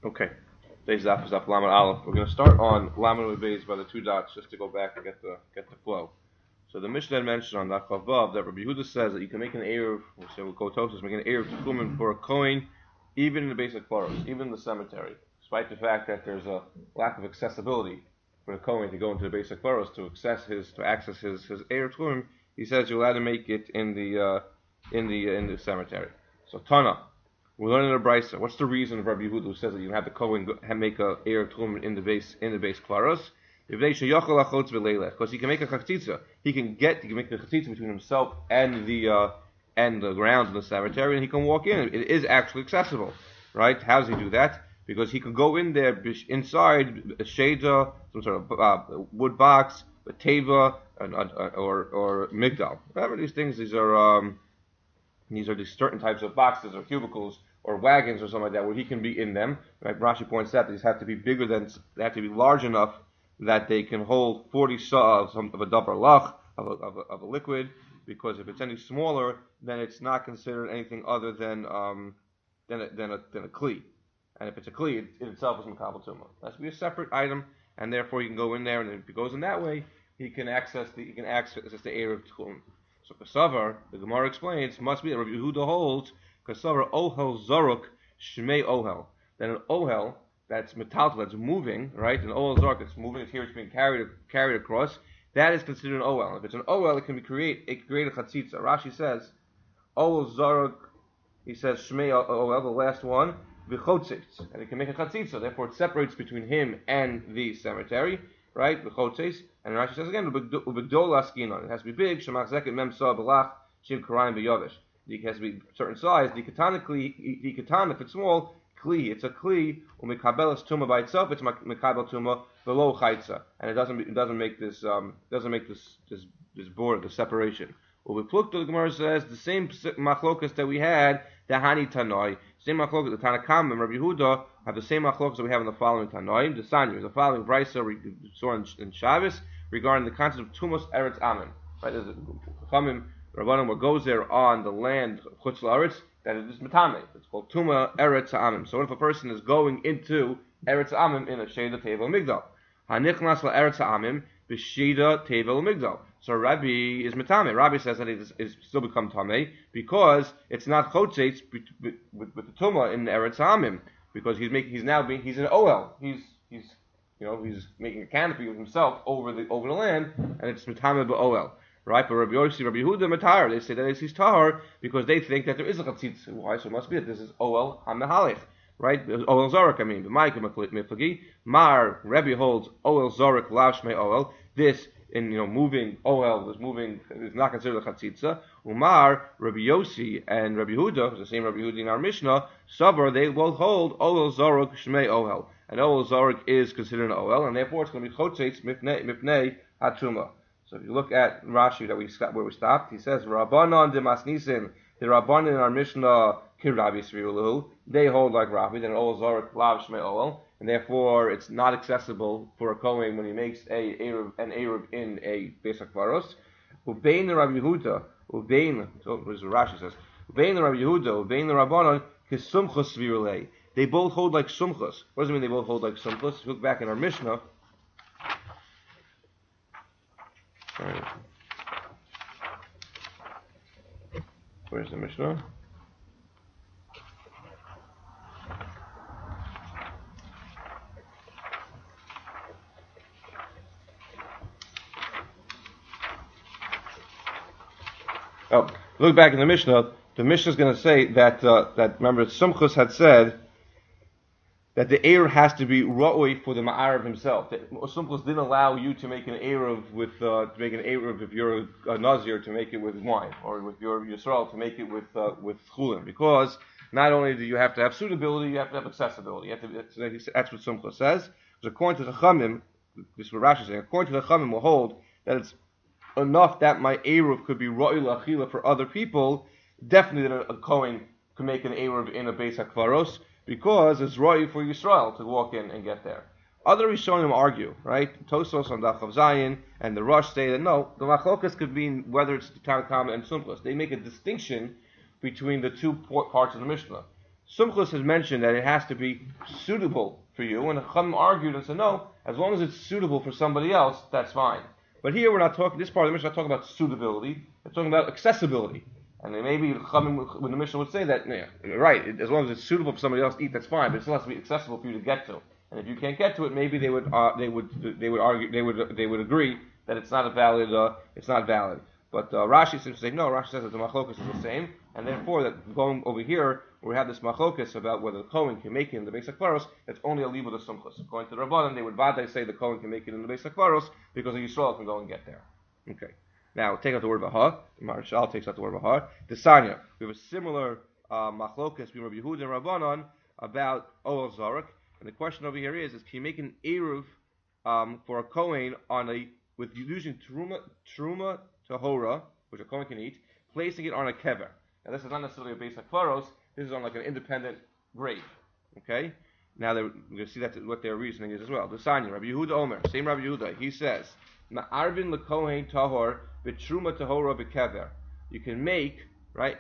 Okay. Today's daf is daf Lamed Aleph. We're going to start on Lamed Beis by the two dots just to go back and get the flow. So the Mishnah mentioned on that Chavav that Rabbi Yehuda says that you can make an eruv, we'll go Tosos, make an eruv tchumen for a kohen, even in the basic forest, even in the cemetery, despite the fact that there's a lack of accessibility for the kohen to go into the basic forest to access his eruv tchumen. He says you're allowed to make it in the cemetery. So Tana. We're learning the Brisa. What's the reason of Rabbi Yehuda who says that you have the Kohen make a eruv tchumen in the base klaros? Because he can make a chatzitza. He can make a chatzitza between himself and the grounds in the cemetery, and he can walk in. It is actually accessible, right? How does he do that? Because he can go in there inside a sheda, some sort of wood box, a teva, or migdal. Whatever these things, these are these certain types of boxes or cubicles or wagons or something like that where he can be in them. Right? Rashi points out that these have to be they have to be large enough that they can hold 40 saw of a davar lach of a liquid. Because if it's any smaller, then it's not considered anything other than a kli. And if it's a kli, it itself is makabel tumah. It has to be a separate item, and therefore you can go in there, and if it goes in that way, he can access the eruv tchumen. So Kasavar, the Gemara explains, must be that Rabbi Yehuda holds Kasavar ohel zaruk shmei ohel. That an ohel that's metaltal, that's moving, right? An ohel zaruk that's moving, it's being carried across. That is considered an ohel. If it's an ohel, it can create a chatzitza. Rashi says ohel zaruk. He says shmei ohel, the last one, v'chotzitz, and it can make a chatzitza. Therefore, it separates between him and the cemetery. Right, v'chotzes, and Rashi says again, ubegdol askinon. It has to be big. Shemach zeket mem sa belach shiv karayim v'yovesh. It has to be certain size. The katan, if it's small, kli. It's a kli. Umikabelas tuma by itself. It's mikabel tuma below chaytza, and it doesn't make this border, the separation. Ubeplukto, the Gemara says the same machlokas that we had, the hani tanoi. Same machlokas, the Tanakam and Rabbi Yehuda have the same machlokas that we have in the following Tanoim. The Sanyu, the following Brisa we saw in Shabbos regarding the concept of Tumas Eretz Amen. Right, there's a Chamim, Rabbanim, what goes there on the land of Chutz La'aretz, that it is Metame. It's called Tuma Eretz Amen. So if a person is going into Eretz Amen in a Sheda Tevel Migdal, Hanichnas La'eretz Amen, B'Sheda Tevel Migdal. So Rabbi is metame. Rabbi says that it is still become tamei because it's not chotzeitz with the tumah in the eretz hamim, because he's an oel. He's making a canopy of himself over the land, and it's metame b'oel. Right? But Rabbi Yossi, Rabbi Yehuda matar. They say that he's tahar because they think that there is a chatzitz. Why? So it must be that this is oel hamehalech. Right? Oel zarek. I mean, b'maika miflagi. Mar Rabbi holds oel zarek lashmei oel. This in moving ohel is not considered a chatzitza. Umar, Rabbi Yossi and Rabbi Yehuda, the same Rabbi Yehuda in our Mishnah, Sabar, they both hold ohel zaruk shmei ohel, and ohel zaruk is considered an ohel, and therefore it's going to be chotzeitz mifnei hatuma. So if you look at Rashi where we stopped, he says Rabbanon de Masnisin, the Rabbanon in our Mishnah Kirabi Sriulu, they hold like Rabbi that an ohel zaruk lav shmei ohel. And therefore, it's not accessible for a kohen when he makes an eruv in a basic varos. Ubein the Rabbi Yehuda, so Rashi says, Ubein the Rabbi Yehuda, Ubein the Rabbanon, kisumchus virulei. They both hold like sumchus. What does it mean they both hold like sumchus? If you look back in our Mishnah. Right. Where's the Mishnah? Oh, look back in the Mishnah. The Mishnah is going to say that remember Sumchus had said that the eruv has to be ra'oi for the ma'arav himself. Sumchus didn't allow you to make an eruv if you're a nazir to make it with wine, or with your yisrael to make it with chulin, because not only do you have to have suitability, you have to have accessibility. That's what Sumchus says. Because according to the Chamim, this is what Rashi is saying. According to the Chamim, will hold that it's enough that my eruv could be ra'il achila for other people, definitely that a kohen could make an eruv in a beis hakvaros, because it's ra'il for Yisrael to walk in and get there. Other Rishonim argue, right? Tosos on Daf Chav Zayin and the Rosh say that no, the machlokas could be whether it's Tanakama and Sumchus. They make a distinction between the two parts of the Mishnah. Sumchus has mentioned that it has to be suitable for you, and the Chacham argued and said, no, as long as it's suitable for somebody else, that's fine. But here we're not talking, this part of the Mishnah, not talking about suitability, we're talking about accessibility. And then maybe when the Mishnah would say that, yeah, right, as long as it's suitable for somebody else to eat, that's fine, but it still has to be accessible for you to get to. And if you can't get to it, maybe they would agree that it's not valid. But Rashi seems to say no. Rashi says that the machlokas is the same, and therefore that going over here where we have this machlokas about whether the Kohen can make it in the Beis HaKvaros, it's only a liba of sumchus. According to the Rabbanan, they would vaday say the Kohen can make it in the Beis HaKvaros because the Yisrael can go and get there. Okay. Now take out the word v'ha. The Maharshal takes out the word v'ha. The Sanya. We have a similar machlokas between Rabbi Yehuda and Rabbanan about Oel Zarek. And the question over here is can you make an eruv for a Kohen with using truma tahora, which a Kohen can eat, placing it on a kever. Now this is not necessarily a Beis HaKvaros, this is on like an independent grave. Okay? Now we're going to see that what their reasoning is as well. The Sanya, Rabbi Yehuda Omer, same Rabbi Yehuda, he says, Ma'arvin lekohen tahor b'truma tahora b'kever. You can make an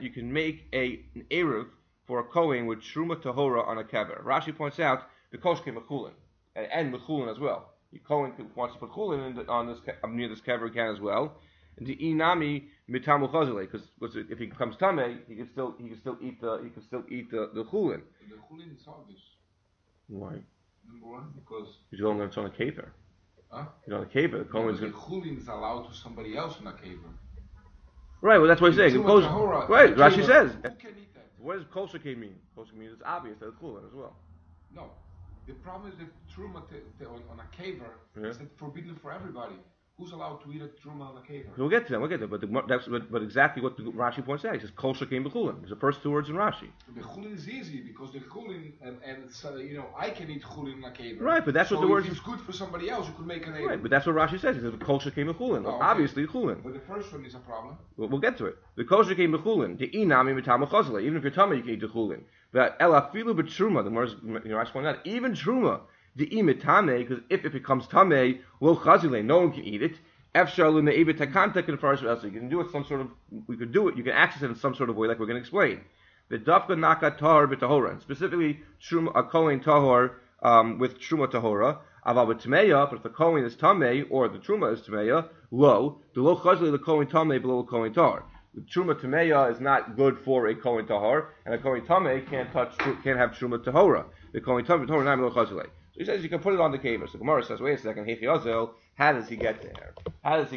eruv for a Kohen with truma tahora on a kever. Rashi points out the koshke mechulin and mechulin as well. The Kohen wants to put chulin near this kever can as well. And the inami mitamu chazile, because if he becomes tamei, he can still eat the chulin. The chulin is obvious. Why? Number one, because he's going on a kever. Huh? He's on a kever. The Kohen the chulin is allowed to somebody else in a kever. Right. Well, that's what he's saying. Right. Rashi says. Who can eat that? What does kol shekei mean? Kol shekei means it's obvious that it's chulin as well. No. The problem is that truma on a caver is forbidden for everybody. Who's allowed to eat a truma on a caver? We'll get to that. But exactly what the Rashi points out. He says kol shekei b'chulin. It's the first two words in Rashi. The chulin is easy because the chulin and it's, I can eat chulin in a caver. Right, but that's what the word. If it's good for somebody else, you could make an. Right, but that's what Rashi says. He says kol shekei b'chulin. Oh, okay. Obviously chulin. But the first one is a problem. We'll get to it. The kol shekei b'chulin. The inami mitamu chazle. Even if you're tamei, you can eat the chulin. But elafilu b'truma. The Rashi points out even truma. The imitame, because if it becomes tamei, lo chazile, no one can eat it. Efshar l'me'ibit hakanta confers with us. So you can do it some sort of. We could do it. You can access it in some sort of way, like we're going to explain. The dafka naka tahor b'tahora, specifically a kohen tahor with truma tahora. Aval b'tmeya, but if the kohen is tamei or the truma is tameya, lo the lo chazile the kohen tamei below the kohen tahor. The truma tameya is not good for a kohen tahor, and a kohen tamei can't have truma tahora. The kohen tamei tahor not below chazile. So he says you can put it on the kever. So Gemara says, wait a second, how does he get there? How does he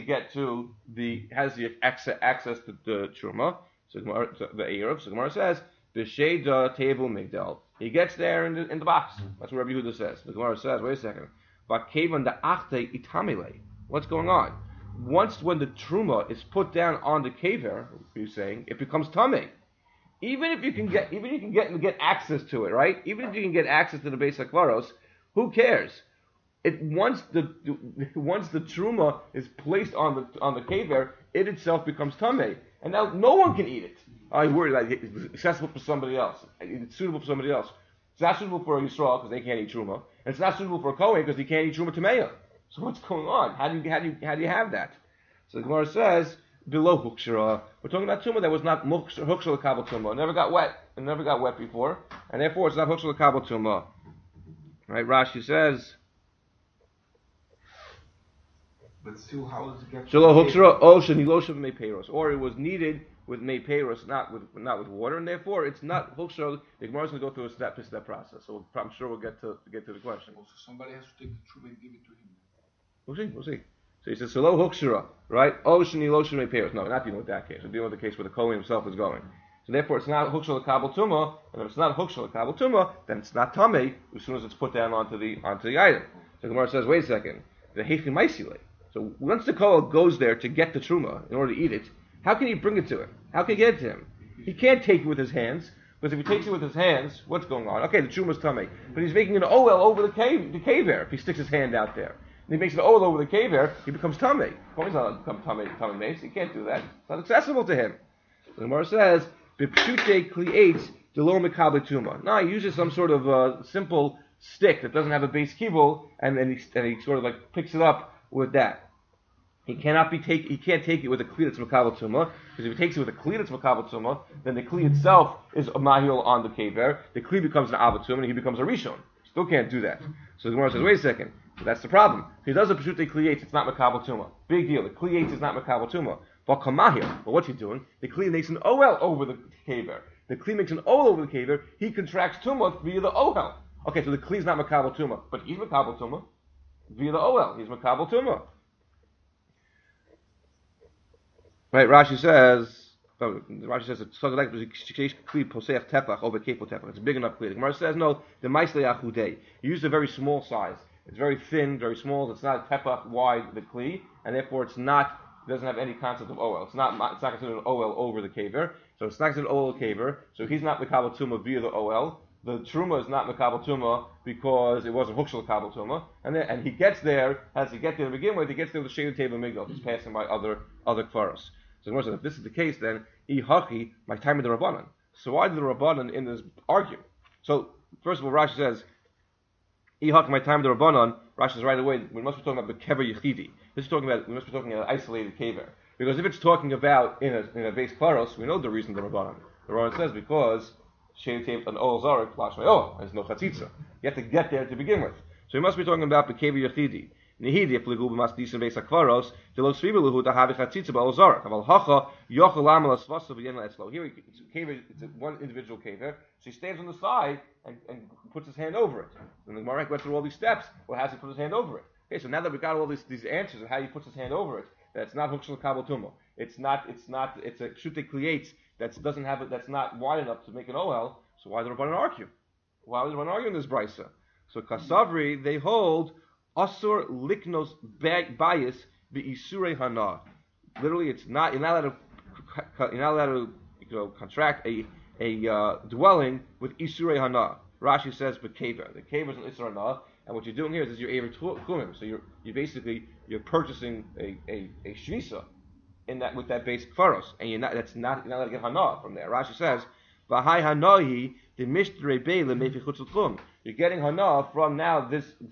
access to the truma? So Gemara, the eruv. So Gemara says, b'sheida table migdal. He gets there in the box. That's what Rabbi Yehuda says. The Gemara says, wait a second, v'kevan da'achte itamile. What's going on? When the truma is put down on the kever, he's saying, it becomes tamei. Even if you can get access to it, right? Even if you can get access to the Beis HaKvaros, who cares? Once the truma is placed on the kever, it itself becomes tamei, and now no one can eat it. I worry that it's accessible for somebody else. It's suitable for somebody else. It's not suitable for a Yisrael because they can't eat truma, and it's not suitable for a Kohen because he can't eat truma tameya. So what's going on? How do you have that? So the Gemara says below hukshara. We're talking about truma that was not hukshara kabel truma. It never got wet before, and therefore it's not hukshara kabel truma. Right? Rashi says. But still, how does it get? Or it was needed with meiperos, not with water, and therefore it's not hukshara. The Gemara is going to go through a step process. So I'm sure we'll get to the question. Also, somebody has to take the truma and give it to him. We'll see. So he says selo hukshara, right? Ocean ilosha meiperos. No, we're not dealing with that case. We're dealing with the case where the Kohen himself is going. So therefore, it's not hukshal kabel tuma, and if it's not hukshal kabel tuma, then it's not tamei as soon as it's put down onto the item. So the Gemara says, wait a second, the heichim maisile. So once the kohen goes there to get the truma in order to eat it, how can he bring it to him? How can he get it to him? He can't take it with his hands, because if he takes it with his hands, what's going on? Okay, the truma's tamei, but he's making an oel over the kever if he sticks his hand out there. And he makes an oel over the kever, he becomes tamei. Kohen's not become tamei mace. He can't do that. It's not accessible to him. So the Gemara says. B'pshute kli'etz delor mekabel tuma. Now he uses some sort of simple stick that doesn't have a base kibble, and he sort of like picks it up with that. He can't take it with a kli that's makabel tumah, because if he takes it with a kli that's makabel tumah, then the kli itself is a mahil on the kever. The kli becomes an avatumah, and he becomes a rishon. Still can't do that. So the Gemara says, wait a second, that's the problem. If he does a peshute kli eitz, it's not makabel tumah. Big deal. The kli eitz is not makabel tumah. But kamahil, well, what's he doing? The kli makes an oel over the kever. The kli makes an oel over the kever. He contracts tumah via the oel. Okay, so the kli is not makabel tumah, but he's makabel tumah via the oel. He's makabel tumah. Right, Rashi says it's a big enough kli. The Gemara says no. The ma'aseh achudei. You use a very small size. It's very thin, very small. It's not tefach wide the kli, and therefore it doesn't have any concept of oel. It's not considered an oel over the kaver. So it's not considered oel kaver. So he's not mekabel tumah via the oel. The truma is not mekabel tumah because it wasn't hukshel mekabel tumah. And he gets there. As he gets there to begin with, he gets there with the shadu table migdal. He's passing by other kfaros. So the Gemara says, if this is the case, then ihachi my time of the rabbanan. So why did the rabbanan in this argue? So first of all, Rashi says ihachi my time of the rabbanan. Rashi says right away we must be talking about the kever yechidi. We must be talking about an isolated kever, because if it's talking about in a base klaros, we know the reason the rabbanan. The rabbanan says because shadu table an oil zarek lashmei there's no chatzitza. You have to get there to begin with. So we must be talking about the kever yechidi. Nihidi appligu b'masdisim beis hakvaros delo sribeluhu tahavi chatzitza ba'ol zarak. Aval hacha yochel lamal asvaso v'yen la'etzlo. Here it's one individual kever. So he stands on the side and puts his hand over it. And the Gemara went through all these steps. Well, how does he put his hand over it? Okay, so now that we got all these answers of how he puts his hand over it, that's not hukshel kabel tumah. It's a shute klietz that's not wide enough to make an oel. So why did the Rabbanan argue? Why would the Rabbanan argue in this brisa? So Kasavri, they hold Asur liknos bias isurei hana. Literally, you're not allowed to contract a dwelling with isurei hana. Rashi says b'kever. The kever is an isur hana, and what you're doing here is you're aver kumim. So you're purchasing a shvisa in that with that base kfaros, and you're not allowed to get hana from there. Rashi says v'hai hanahi the mishtre beile mefi chutzul tchum. You're getting hana from now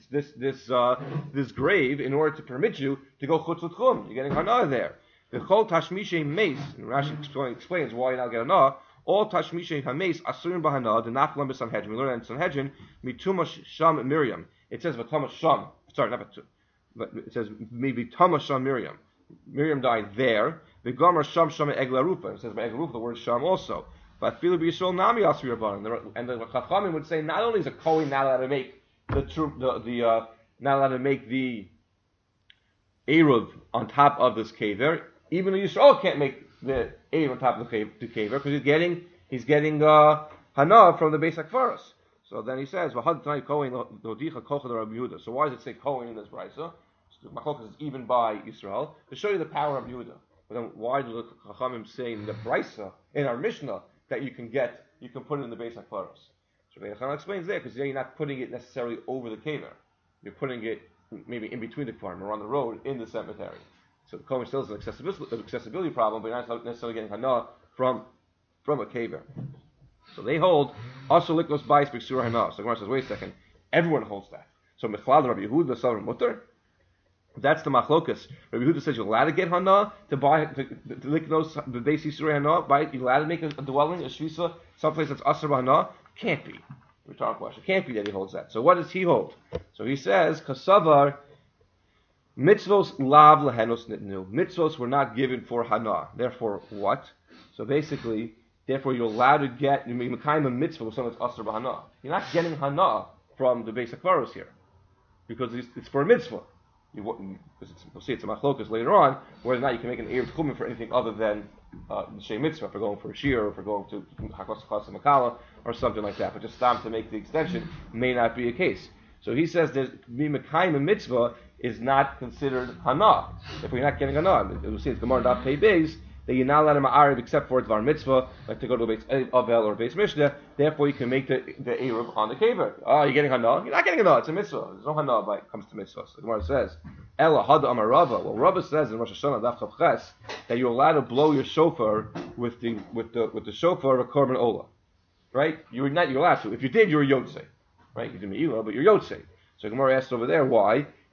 this grave in order to permit you to go chutzul tchum. You're getting hana there. The chol tashmishe meis. And Rashi explains why you now get hana. All tashmishe hameis asurim bahana the naflam b'Sanhedrin. We learn in Sanhedrin mituma sham Miriam. It says v'tama sham. Sorry, not but it says maybe tama sham Miriam. Miriam died there. The gomer sham sham egla rupa. It says by egla rupa the word sham also. But Filu B'Yisrael Nami Asri Rabbanan, and the Chachamim would say not only is a Kohen not allowed to make not allowed to make the Eruv on top of this kever, even the Yisrael can't make the Eruv on top of the kever because he's getting Hana from the Beis HaKfaros. So then he says, "V'had Kohen Lodicha Kochad Rabbi Yehuda." So why does it say Kohen in this brisa? Machlokas is even by Yisrael to show you the power of Yehuda. But then why do the Chachamim say in the brisa in our Mishnah that you can put it in the Beis HaKfaros? So the Chachamim explains there because you're not putting it necessarily over the kever. You're putting it maybe in between the kfarim or on the road in the cemetery. So the Kohen still is an accessibility problem, but you're not necessarily getting hana from a kever. So they hold also liknos bayis b'ksura hana. So the Gemara says, wait a second, everyone holds that. So Mechlal Rabbi Yehuda Savim Mutter. That's the machlokas. Rabbi Yehuda says you're allowed to get hana to buy to liknos the base yisur hana. You're allowed to make a dwelling, a shvisa, someplace that's asur b'hana. Can't be. Rhetorical question. Can't be that he holds that. So what does he hold? So he says kasavar mitzvos lav lehenos nitnu. Mitzvos were not given for hana. Therefore, what? So basically, therefore you're allowed to get you make a mitzvah with someone that's asur b'hana. You're not getting hana from the base akvaros here because it's for a mitzvah. We'll see it's a machlokas later on, whether or not you can make an erev tchumen for anything other than the shem mitzvah, for going for a shir, or for going to hakos makala, or something like that. But just stop to make the extension may not be a case. So he says that mimakaim mitzvah is not considered hana. If you're not getting hana, we'll see it's Gemara Daf Pei Beis that you're not allowed to ma'ariv except for dvar mitzvah, like to go to a base avel or a base mishnah. Therefore, you can make the eruv on the kever. Oh, you're getting hana? You're not getting hana. It's a mitzvah. There's no hana when it comes to mitzvah. So the Gemara says, Ela hada amar Rava. Well, Rava says in Rosh Hashanah Daf Chav Ches that you're allowed to blow your shofar with the shofar of a korban ola. Right? You're allowed to. If you did, you're a yotzei. Right? You did me'ilah, but you're yotzei. So Gemara asks over there why.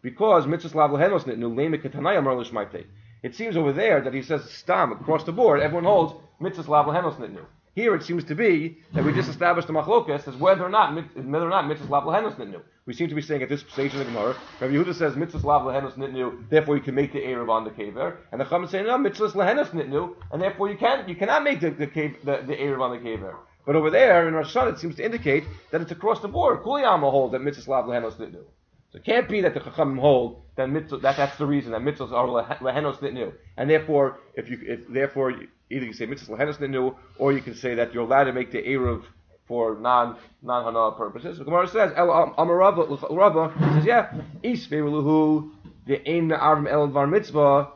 because mitzvahs lav lehenos nitnu leme ketanai amar l'shmaitei. It seems over there that he says stam across the board. Everyone holds mitzvahs lav lehenos nitnu. Here it seems to be that we just established the machlokas as whether or not mitzvahs lav lehenos nitnu. We seem to be saying at this stage in the Gemara, Rabbi Yehuda says mitzvahs lav lehenos nitnu, therefore you can make the erev on the kever, and the Chacham is saying no, mitzvahs lehenos nitnu, and therefore you cannot make the erev on the kever. But over there in Rosh Hashanah it seems to indicate that it's across the board. Kuliyama hold that mitzvahs lav lehenos nitnu. So it can't be that the Chacham hold that that's the reason that mitzvahs are lehenos nitnu, and therefore either you say mitzvahs lehenos nitnu, or you can say that you're allowed to make the erev for non-hana purposes. The Gemara says Amar Rava says yeah, isveiruhu the ein arvim el var mitzvah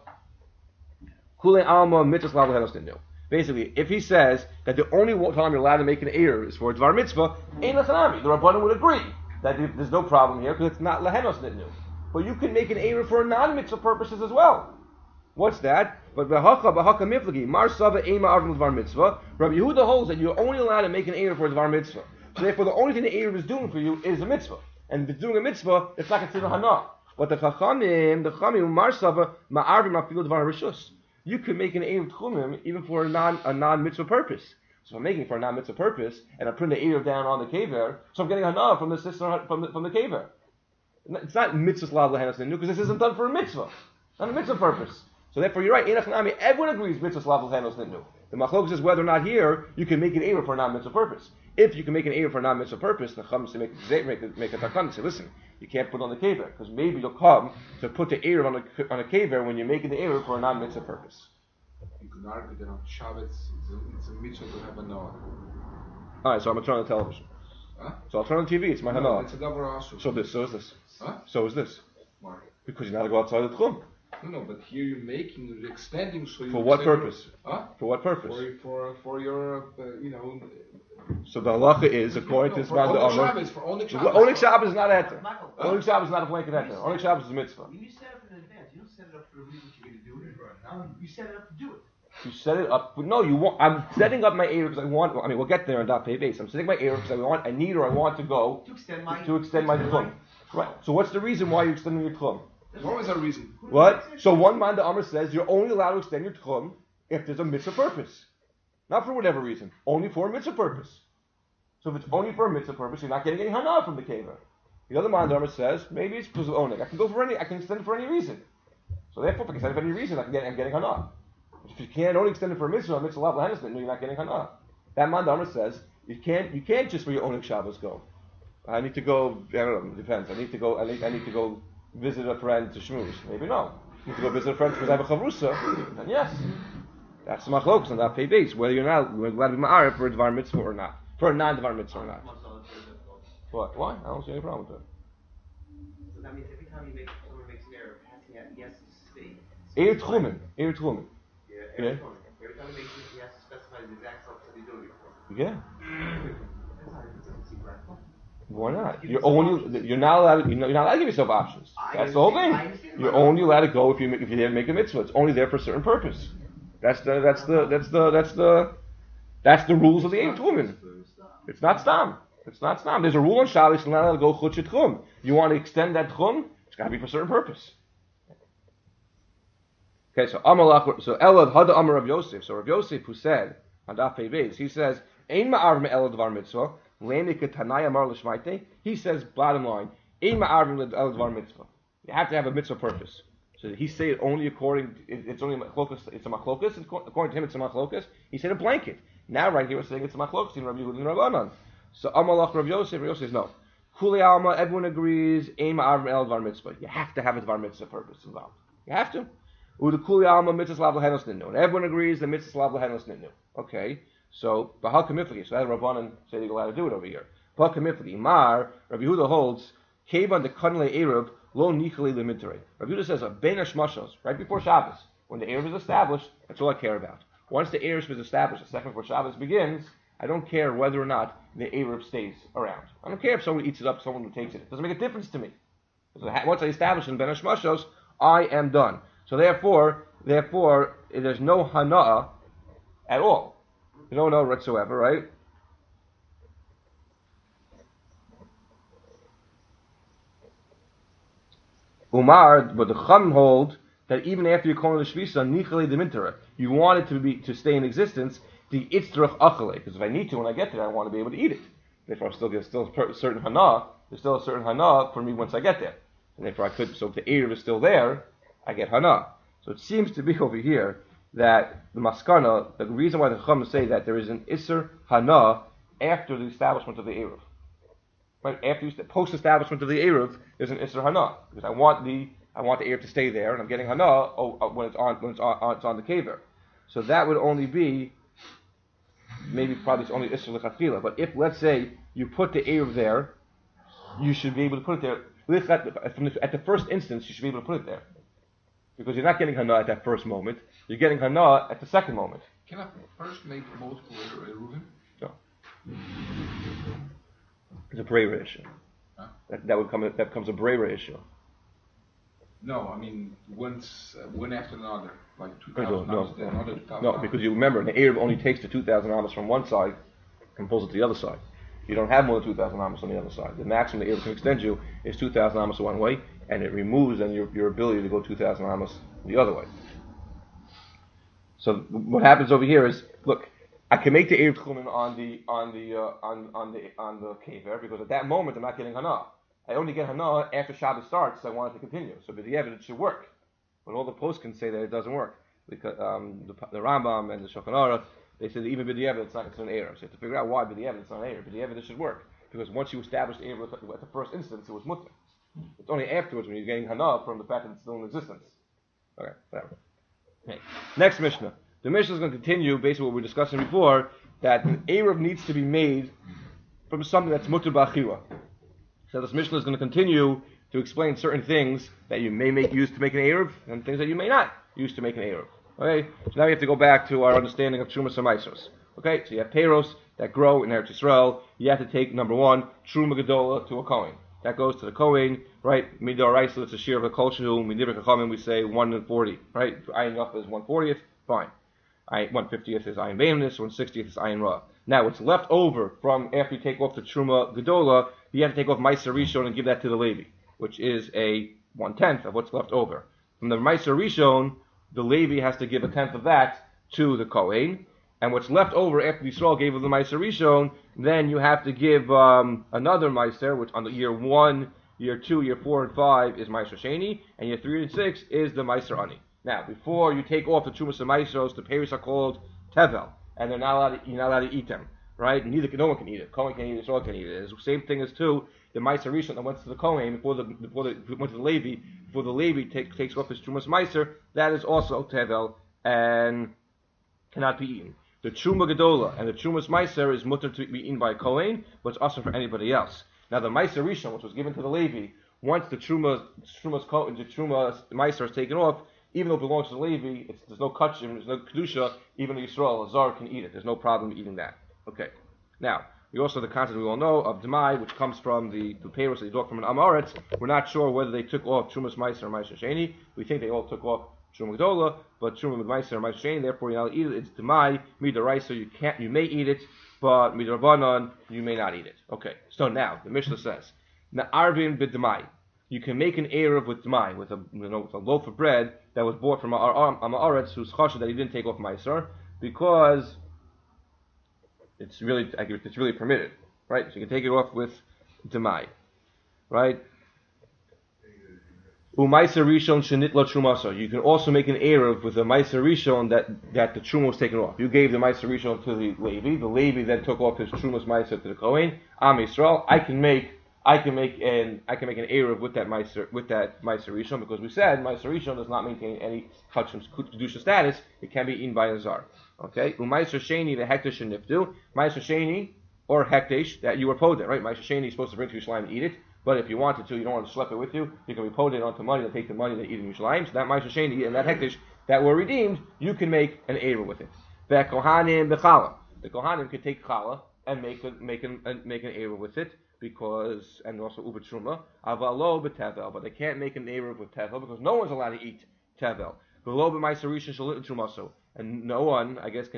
kule alma mitzvahs lav lehenos nitnu. Basically, if he says that the only time you're allowed to make an erev is for a dvar mitzvah, ein lechanami, the Rabbanan would agree that there's no problem here because it's not lehenos nitnu. But you can make an erev for non-mitzvah purposes as well. What's that? But b'haka miflagi mar sava ema arvim dvar mitzvah. Rabbi Yehuda holds that you're only allowed to make an erev for a dvar mitzvah. So therefore, the only thing the erev is doing for you is a mitzvah. And if it's doing a mitzvah, it's not considered hana. But the chachamim mar sava ma'arvim afilu dvar rishus. You can make an erev tchumim even for a non-mitzvah purpose. So if I'm making it for a non-mitzvah purpose, and I print the erev down on the kever, so I'm getting hana from the sister from the kever. It's not mitzvahs lav lehenos nitnu because this isn't done for a mitzvah, not a mitzvah purpose. So therefore, you're right. Everyone agrees mitzvahs lav lehenos nitnu. The machlokes is whether or not here you can make an erev for a non-mitzvah purpose. If you can make an erev for a non-mitzvah purpose, the chacham say make a takan and say, listen, you can't put it on the kever because maybe you'll come to put the erev on a kever when you're making the erev for a non-mitzvah purpose. You can argue that on Shabbos it's a mitzvah to have a noah. All right, so I'm gonna turn on the television. Huh? So I'll turn on the TV. It's my hana. It's a davar asur. So is this. Huh? So is this. Why? Because you're not to go outside the tchum. No, but here you're extending. So for what purpose? Huh? For what purpose? For your So the halacha is according to this man the Shabbos. For Onik Shabbos. Onik Shabbos is not a heter. Onik Shabbos is not a blanket heter. Onik Shabbos is a mitzvah. You set it up in advance. You don't set it up for a reason you're going to do it. You set it up to do it. You set it up. No, you want. I'm setting up my erev because I want. I mean, we'll get there on daf pei base. I'm setting my erev because I need or I want to go to extend my tchum. Right. So what's the reason why you're extending your tchum? There's always a reason. What? So one man the Amr says you're only allowed to extend your tchum if there's a mitzvah purpose, not for whatever reason, only for a mitzvah purpose. So if it's only for a mitzvah purpose, you're not getting any hana from the kever. The other man the Amr says maybe it's because of onik. I can extend it for any reason. So therefore, if I can extend it for any reason, I'm getting hana. If you can't only extend it for a mitzvah lav lehenos nitnu, you're not getting hana. That man the Amr says you can't just for your onik Shabbos go. I need to go. I don't know. It depends. I need to go visit a friend to shmooze. Maybe no. I need to go visit a friend because I have a chavrusa. Then yes, that's the machlokes on that pay base. Whether you're allowed to be ma'arif for a dvar mitzvah or not, for a non-dvar mitzvah or not. What? Why? I don't see any problem with that. So that means every time someone makes an error, passing out yes to state. Eir tchumen. Yeah. Every time he makes it, he has to specify the exact stuff that he's doing it for. Yeah. Why not? You're not allowed to give yourself options. That's the whole thing. You're only allowed to go if you didn't make a mitzvah. It's only there for a certain purpose. That's the rules of the Eir Tchumen. It's not stam. It's not stam. There's a rule on Shabbos. You're not allowed to go chutz tchum. You want to extend that tchum? It's got to be for a certain purpose. Okay, so Elad Hada Amar Rav Yosef. So Rav Yosef, who said on Daf Pei Beis, he says Ein ma'arvim elad dvar mitzvah. He says, bottom line, you have to have a mitzvah purpose. So he said it only it's only machlokas, it's a machlokas, according to him it's a machlokas. He said a blanket. Now right here we're saying it's a machlokas in Rabbi Yehuda and Rabbanan. So Amalach Rav Yosef says no. Kuli Alma, everyone agrees, Ein ma'arvim el dvar mitzvah. You have to have a dvar mitzvah purpose involved. You have to. Uda Kuli Alma mitzvah lav lehenos nitnu. And everyone agrees the mitzvah lav lehenos nitnu. Okay. So, Bahal Kamifli, so that Rabbanan said you're allowed to do it over here. Bahal Kamifli, Mar, Rabbi Yehuda holds, Kevan de Kanle Erev, Lo Nichali Limitare. Rabbi Yehuda says, Ben Hashmashos, right before Shabbos, when the Erev is established, that's all I care about. Once the Erev is established, the second before Shabbos begins, I don't care whether or not the Erev stays around. I don't care if someone eats it up, someone who takes it. It doesn't make a difference to me. Once I establish in Ben Hashmashos, I am done. So therefore, there's no Hana'ah at all. You don't know whatsoever, right? Umar, but the Chum hold that even after you call it a Shvisa, Nichale de Mintera, you want it to stay in existence, the Itzrach Achale, because if I need to, when I get there, I want to be able to eat it. Therefore, there's still a certain Hana, for me once I get there. And therefore so if the Erev is still there, I get Hana. So it seems to be over here that the Maskana, the reason why the Chum say that there is an Isser Hana after the establishment of the Erev. Right? After post-establishment of the Erev, there's an Isser Hana. Because I want the Erev to stay there, and I'm getting Hana when it's on the Kaver. So that would only be, probably it's only Isser L'Chafila. But if, let's say, you put the Erev there, you should be able to put it there. At the first instance, you should be able to put it there. Because you're not getting Hana at that first moment, you're getting Hana at the second moment. Can I first make multiple Eruvim? No. It's a Breira issue. Huh? That becomes a Breira issue. No, I mean one after another, like 2,000 No, another 2,000. No, because you remember, the Erev only takes the 2,000 amas from one side and pulls it to the other side. You don't have more than 2,000 amas on the other side. The maximum the Erev can extend you is 2,000 amas one way, and it removes then your ability to go 2,000 amas the other way. So what happens over here is, look, I can make the Erev Tchumen on the Kever, because at that moment I'm not getting Hana. I only get Hana after Shabbos starts, so I want it to continue. So the evidence should work. But all the posts can say that it doesn't work. Because the Rambam and the Shulchan Aruch, they say that even with the evidence it's not an error. So you have to figure out why with the evidence it's not an error. But the evidence should work. Because once you establish the error at the first instance, it was mutter. It's only afterwards when you're getting Hana from the fact that it's still in existence. Okay, whatever. Okay. Next Mishnah. The Mishnah is going to continue basically what we were discussing before, that an Erev needs to be made from something that's mutter b'achira. So this Mishnah is going to continue to explain certain things that you may make use to make an Erev, and things that you may not use to make an Erev. Okay? So now we have to go back to our understanding of Trumas and Meisos. Okay? So you have Peiros that grow in Eretz Yisrael. You have to take, number one, Truma Gedola to a Kohen. That goes to the Kohen, right? Midar Raisa, it's a shear of a kol shehu. Midar Chachamim, we say 1/40, right? Ayin Rafa is 1/40th, fine. 1/50th is Ayin Beinus, 1/60th is Ayin Ra. Now, what's left over from after you take off the Truma Gedola, you have to take off Meiser Rishon and give that to the Levi, which is a 1/10 of what's left over. From the Meiser Rishon, the Levi has to give 1/10 of that to the Kohen, and what's left over after Yisrael gave of the Meiser Rishon, then you have to give another Meiser, which on the year 1, year 2, year 4, and 5 is Meiser Sheni, and year 3 and 6 is the Meiser Ani. Now, before you take off the Trumas and Meisos, the Peiros are called Tevel, and you're not allowed to eat them, right? No one can eat it. Kohen can eat it, Yisrael can eat it. It's the same thing as the Meiser Rishon that went to the Kohen before went to the Levi. Before the Levi takes off his Trumas Meiser, that is also Tevel and cannot be eaten. The Truma Gedola and the Trumas Meiser is mutter to be eaten by a Kohen, but it's also for anybody else. Now the Meiser Rishon, which was given to the Levi, once the Truma Meiser is taken off, even though it belongs to the Levi, there's no kachim, there's no kedusha, even the Yisrael, a Zar can eat it. There's no problem eating that. Okay. Now, we also have the concept we all know of Demai, which comes from the Peiros that you got from an Amoritz. We're not sure whether they took off Trumas Meiser or Meiser Sheni. We think they all took off Truma Gedola, but Truma Meiser or Meiser Sheni, therefore you're not allowed to eat it. It's Demai, Midaraisa, you may eat it, but Midarabanan, you may not eat it. Okay. So now, the Mishnah says, Na Arvin b'Demai. You can make an Erev with Demai, with a loaf of bread that was bought from Amoritz, who's chashed that he didn't take off Meiser, because it's really permitted, right? So you can take it off with Demai, right? U'Meiser Rishon shenitla Trumasa. You can also make an Erev with a Meiser Rishon that the Truma was taken off. You gave the Meiser Rishon to the Levi. The Levi then took off his Trumas Meiser to the Kohen. Am Yisrael. I can make an Erev with that Meiser Rishon, because we said Meiser Rishon does not maintain any kedusha status. It can be eaten by a zar. Okay. U'Meiser Sheni the hekdesh sheniftu. Meiser Sheni or hekdesh that you were poded, right? Meiser Sheni is supposed to bring to Yerushalayim and eat it. But if you wanted to, you don't want to schlep it with you, you can be poded onto money and take the money that eat in Yerushalayim. So that Meiser Sheni and that hekdesh that were redeemed, you can make an Erev with it. The Kohanim b'chala. The Kohanim can take challah and make an Erev with it, because, and also uva truma, avalo b'tevel, but they can't make an Erev with tevel because no one's allowed to eat tevel. Below b'meiser rishon shalit trumaso, and no one, I guess,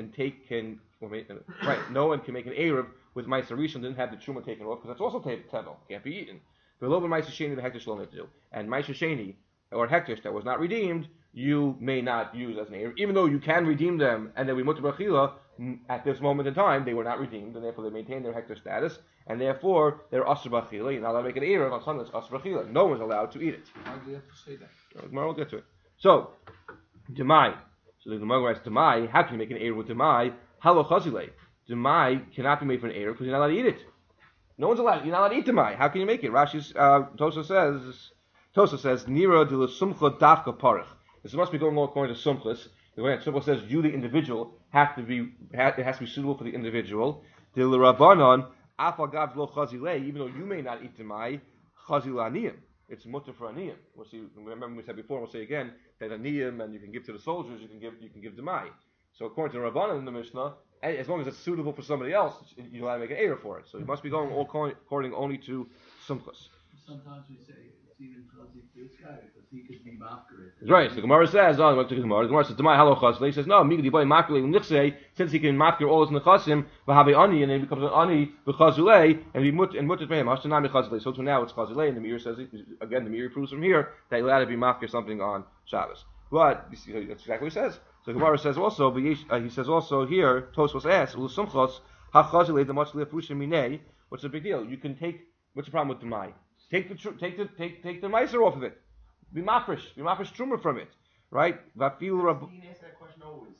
no one can make an Erev with meiser rishon, didn't have the truma taken off, because that's also tevel, can't be eaten. Below the Ma'aser Sheni, the Hektish Lo Nitzu. And Ma'aser Sheni, or Hektish that was not redeemed, you may not use as an Erev, even though you can redeem them, and then we mutter b'achila, at this moment in time, they were not redeemed, and therefore they maintain their Hektish status, and therefore they're Asr b'achila. You're not allowed to make an Erev on something that's Asr b'achila. No one's allowed to eat it. Why do you have to say that? Tomorrow we'll get to it. So, Demai. So the Gemara writes, Demai, how can you make an Erev with Demai? Halo Chazile. Demai cannot be made for an Erev because you're not allowed to eat it. No one's allowed. You're not allowed to eat Demai. How can you make it? Rashi's Tosa says, Nira de l'sumcha dafka parich. This must be going on according to Sumchus. The way Sumchus says, you the individual it has to be suitable for the individual. De l'rabanan afagav lo chazile. Even though you may not eat Demai, chazila aniyim. It's mutter for aniyim. We'll see. Remember we said before. We'll say again that aniyim, and you can give to the soldiers. You can give Demai. So according to Rabbanan in the Mishnah, as long as it's suitable for somebody else, you're allowed to make an Erev for it. So you must be going according only to Sumchus. Sometimes we say it's even chazik for this guy because he could be mafkir. Right. So the Gemara says, the Gemara says, "Demai halo chazle." He says, "No, migdi boy mafkir nichsei." Since he can mafkir all his nechasim, v'habe ani, and then he becomes an ani v'chazulei, and he mutter for him. Hashtanami chazulei. So to now it's chazulei, and the Meir says again. The Meir proves from here that you're allowed to be mafkir something on Shabbos. But that's exactly what he says. So Gemara says also, he says also here, Tosfos asks, "U'sumchos hachazulei dematz le'afusha minei." What's the big deal? You can take. What's the problem with Demai? Take the Meiser off of it. Be mafresh truma from it, right? You can answer that question always.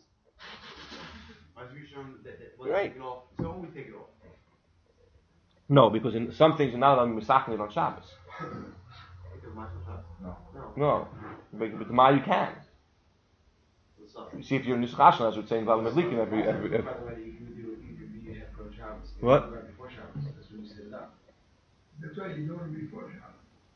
Right. Take it off. So always take it off. No, because in some things you're not allowed to be misachlim it on Shabbos. No. But Demai you can. You see, if you're in Nishchashon, as we'd say in Valim Medlikin, every. By the way, you can do it even after Shabbos. What? Before Shabbos. That's when you set it up. That's why you do it before Shabbos.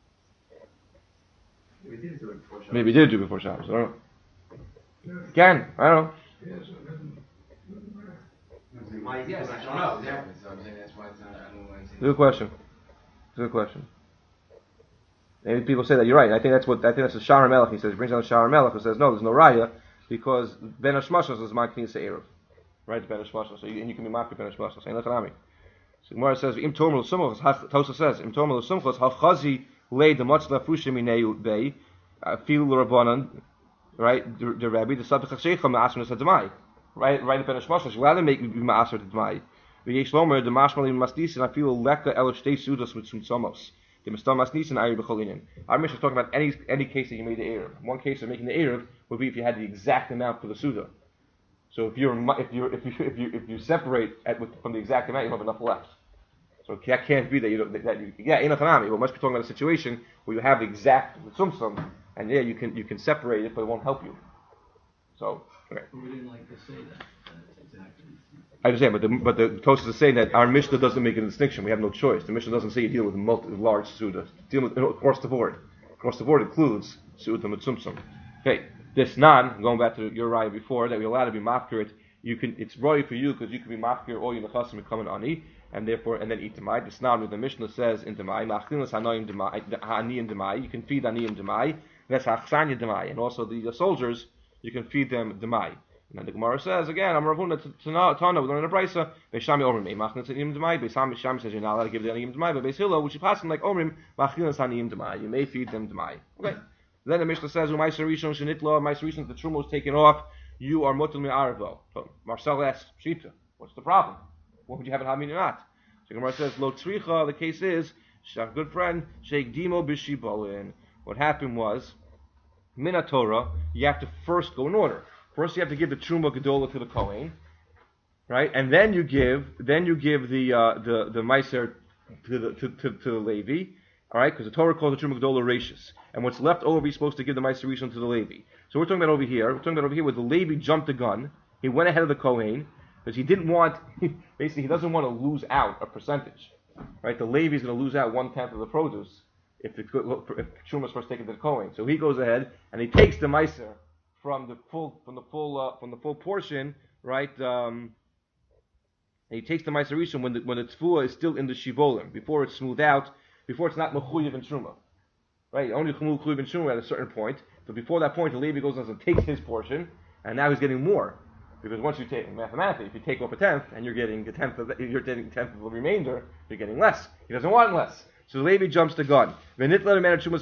We did do it before Shabbos. Maybe you did do before Shabbos. I don't know. You can. I don't know. Yeah, so it doesn't matter. Yes, I don't know. Exactly. So I'm saying that's why it's not. I don't want to say. Good question. Maybe people say that you're right. I think that's the Shara Melech. He says he brings down the Shara Melech who says no, there's no raya because Ben Hashmashos is my Knesset Erev, right? Ben Hashmashos. So you can be marked Ben Hashmashos. Ain't lechanami. So Gemara says Im Tormel Sumchos. Tosa says Im Tormel Sumchos Hachazi lay the much lafushim minei bay fil rabbanan, right? The Rabbi the Sabbath Chasheicha Ma'asmer Sadamai, right? Right Ben Hashmashos. You're allowed to make Ma'asmer Sadamai. V'yesh lomer the Mashmalim Masdis and I feel leka el shtei sudos with Tzomos. The Mistam Masnis and Ari B'cholinin. Our mission is talking about any case that you made the Erev. One case of making the Erev would be if you had the exact amount for the Suda. So if you separate from the exact amount, you don't have enough left. So that can't be that you Enochanami. We must be talking about a situation where you have the exact Tzumtzum, and you can separate it, but it won't help you. So okay. We didn't like to say that. That's exactly. I understand, but the Tosfos is saying that our Mishnah doesn't make a distinction. We have no choice. The Mishnah doesn't say you deal with large Suda. Deal with across the board. Across the board includes Suda Mitzumtzum. Okay, this non, going back to your raya before, that we're allowed to be mafkir it. It's roy for you because you can be mafkir all your nechasim becoming ani, and then eat demai. This non, the Mishnah says in demai, machlinas hanoim demai, you can feed aniyim demai. That's hachsanya demai, and also the soldiers you can feed them demai. And the Gemara says again, I'm Ravuna Tana, we learn in the Brisa, Beishami Omrim, Machnitz Aniyim Demai, Beishami says you're not allowed to give the Aniyim Demai, but Beis Hillel, which is passing like Omrim, Machnitz Aniyim Demai, you may feed them Demai. Okay. Then the Mishnah says, U'Maiser Rishon Shenitlo, Maiser Rishon, the Truma was taken off, you are Mutal Me'arvo. So Marcel asks, Shita, what's the problem? What would you have in Hamin or not? So Gemara says, Lo Tzricha, the case is, Shach, good friend, Sheikh Dimo Bishibolin. What happened was, Minatorah, you have to first go in order. First, you have to give the truma gedola to the kohen, right? And then you give the meiser to the Levi, all right? Because the Torah calls the truma gedola rachis, and what's left over, you're supposed to give the meiser rishon to the Levi. So we're talking about over here. We're talking about over here where the Levi jumped the gun. He went ahead of the kohen because he didn't want. Basically, he doesn't want to lose out a percentage, right? The Levi is going to lose out 1/10 of the produce if truma is first taken to the kohen. So he goes ahead and he takes the meiser from the full portion, right? And he takes the Meiser Rishon when the tefua is still in the shivolim, before it's smoothed out, before it's not mechuyev and truma, right? Only mechuyev and truma at a certain point. So before that point, the Levi goes and takes his portion, and now he's getting more, because once you take mathematically, if you take off a tenth and you're getting a tenth of the remainder, you're getting less. He doesn't want less, So the Levi jumps the gun. Before the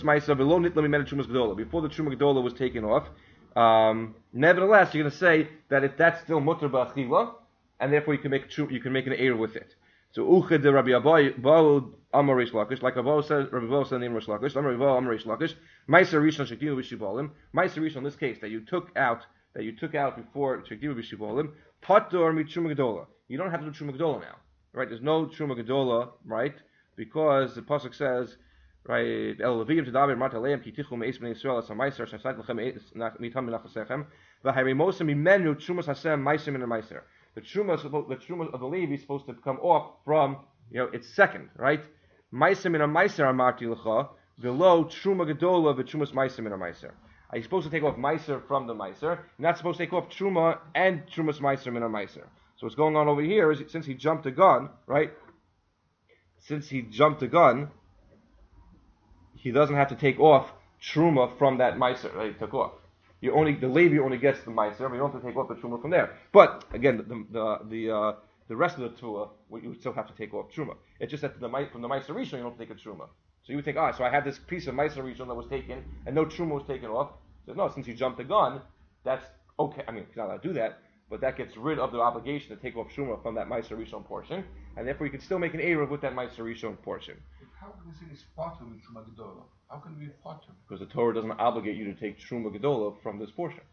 Truma Gedola was taken off. Nevertheless, you're going to say that that's still mutter ba'achila, and therefore you can make an eir with it. So Uched de Rabbi Abahu Amar Reish Lakish, like Abahu says, Rabbi Abahu said name Reish Lakish, Amar Reish Lakish, Ma'aser Rishon Shekdimu B'Shibolim, Ma'aser Rishon in this case that you took out before Shekdimu B'Shibolim, Patur Mitzuma Gedola. You don't have to do Truma Gedola now, right? There's no Truma Gedola, right? Because the pasuk says, right, El Levim Tadaber Marta Leim Ki Tichu Me'es Bnei Yisrael As HaMaiser Shasayt Lechem Mitam Menachasechem VaHarimosem Mimenu Trumas Hasem Maiser Min HaMaiser. The truma of the Levi is supposed to come off from, it's second, right? Maiser min ha-maiser amarti lecha, below truma gedola v'trumas maiser min ha-maiser. Are you supposed to take off maiser from the maiser? You're not supposed to take off truma and trumas maiser min ha-maiser. So what's going on over here is, since he jumped a gun, right? Since he jumped a gun, he doesn't have to take off truma from that maiser that he took off. The Levi only gets the meiser, but you don't have to take off the truma from there. But again, the rest of the tua, you would still have to take off truma. It's just that from the meiser rishon, you don't take a truma. So you would think, so I had this piece of meiser rishon that was taken, and no truma was taken off. So no, since you jumped the gun, that's okay. I mean, you're not allowed to do that, but that gets rid of the obligation to take off truma from that meiser rishon portion, and therefore you can still make an eruv with that meiser rishon portion. How can we say it's potter with Truma Gedola? How can we be potter? Because the Torah doesn't obligate you to take Truma Gedola from this portion.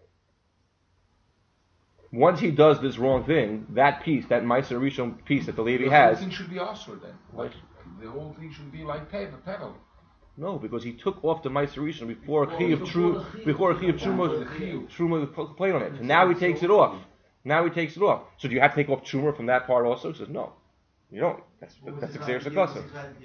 Once he does this wrong thing, that piece, that Meiser Rishon piece that the Levi has... The whole thing should be also then. Like, the whole thing should be like Tevel. No, because he took off the Meiser Rishon before a Chi of Truma played on it. And now he takes it off. So do you have to take off Truma from that part also? He says, no. You don't. That's Xeris HaKosov.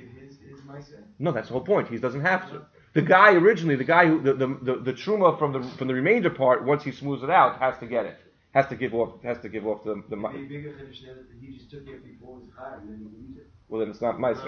No, that's the whole point. He doesn't have to. The guy who the truma from the remainder part, once he smooths it out, has to get it. Has to give off the money. He just took it before it was higher, and then he used it. Well, then it's not meiser.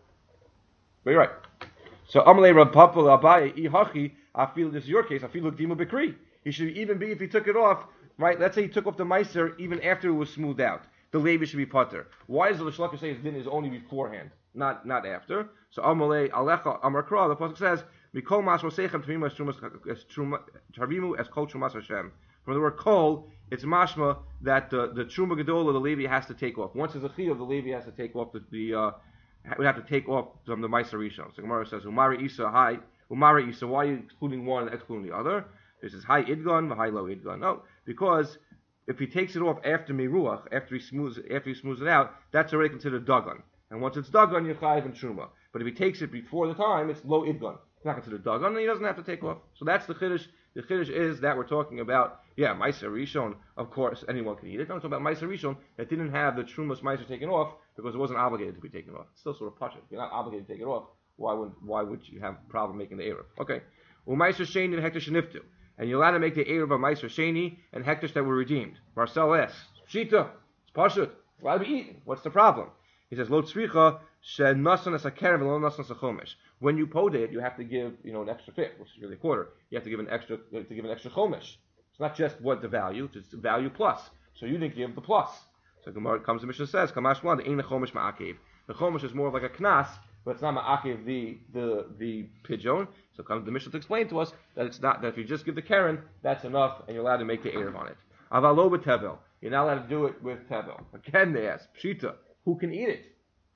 But you're right. So Amalei Rav Papa Abaye Ihachi. I feel this is your case. I feel like Dima Bekri. He should even be if he took it off. Right. Let's say he took off the meiser even after it was smoothed out. The Levi should be potter. Why does the Reish Lakish say his din is only beforehand, not after? So Amalei Alecha Amar Kra, the pasuk says, "Mikol Masro Sechem Tamimu as Tarimu as Kol Trumas Hashem." From the word Kol, it's mashma that the Truma Gedola the Levi has to take off. Once there's a chiyuv, the Levi has to take off we have to take off from the Meiser Rishon. So Gemara says, "Umari Isa Hai Umari Isa." Why are you excluding one and excluding the other? This is High Idgon, High Low Idgon. No, because if he takes it off after Miruach, after he smooths it out, that's already considered Dagon. And once it's Dagon, you're Chayiv and Truma. But if he takes it before the time, it's Low Idgon. It's not considered Dagon, and he doesn't have to take off. So that's the Chiddush. The Chiddush is that we're talking about, Meiser Rishon, of course, anyone can eat it. I'm talking about Meiser Rishon that didn't have the Trumas Meiser taken off because it wasn't obligated to be taken off. It's still sort of Pasha. If you're not obligated to take it off, why would you have a problem making the Erev? Okay. Meiser Sheni and Hektar Sheniftu. And you're allowed to make the Erev of Meiser Sheni and Hektish that were redeemed. Marcel S. Shita. It's Pashut. It's allowed to be eaten. What's the problem? He says, Lo tzricha shenasan as a kerev and lo nasan as a chomesh. When you pod it, you have to give, an extra fifth, which is really a quarter. You have to give an extra chomesh. It's not just what the value, it's the value plus. So you didn't give the plus. So Gemara comes to Mishnah says, Kamash one, ain't a chomesh ma'akev. The chomesh is more of like a knas, but it's not ma'akev the pigeon. So comes the Mishnah to explain to us that it's not, that if you just give the keren, that's enough, and you're allowed to make the erev on it. Avalo b'tevel. You're not allowed to do it with tevel. Again, they ask, pshita, who can eat it?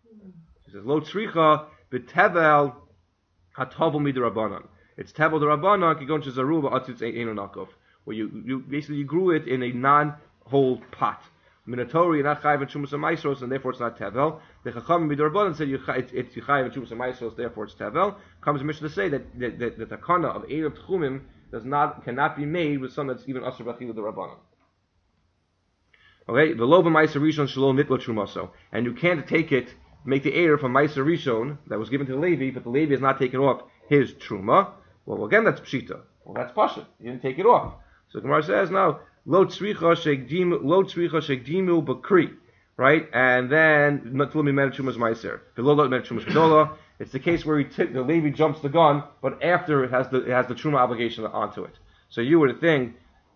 He says, Lo tzricha b'tevel hatavel midrabanan. It's tevel d'rabanan kigon shezaruva atzitz einu nakov. Where you basically grew it in a non-whole pot. Minatori, you're not chayiv and shumas and maisros, and therefore it's not tevel. The chacham midrabanan said it's chayiv and shumas and maisros, therefore it's tevel. Comes a mission to say that the kana of erev tchumim cannot be made with something that's even asur b'achilu d'rabanan. Okay, the loba ma'aser rishon shalom nitlo trumaso, and you can't take it, make the erev from ma'aser rishon that was given to the Levi, but the Levi has not taken off his truma. Well, again, that's pshita. Well, that's pasha. He didn't take it off. So Gemara says now, lo tzricha shekdimu bakri, right? And then natulmi med trumas ma'aser. V'lo lo med trumas gedola. It's the case where the Levi jumps the gun, but after it has the truma obligation onto it. So you would think